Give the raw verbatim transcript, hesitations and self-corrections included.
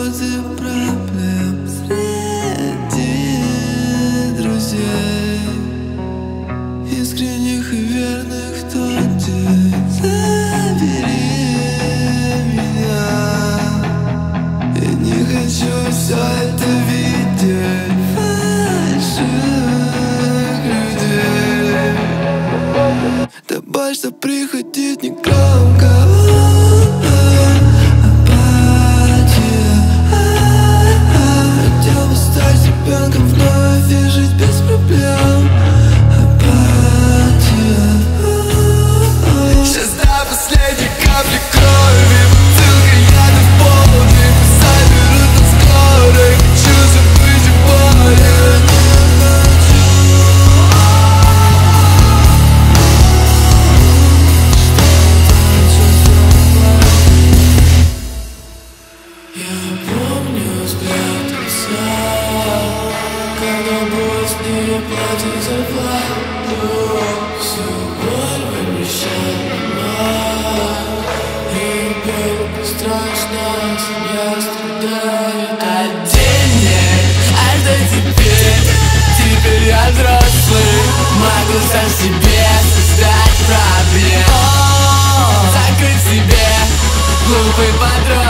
дозы проблем среди друзей, искренних и верных в тот день. Забери меня, я не хочу все это видеть. Фальшивых людей, добавь, что приходит не громко. Хотел бы стать ребенком вновь и жить без проблем. Апатия. Сейчас до последней капли крови, бутылка яда в полдни. Заберут нас скоро, хочу забыть о боли. Я помню взгляд отца, когда боль с ней платит зарплату. Всю боль вымещает мама, и ребенку страшно, семья страдает от денег. А что теперь? Теперь я взрослый, могу сам себе создать проблем. Закрыть себе глупый подросток.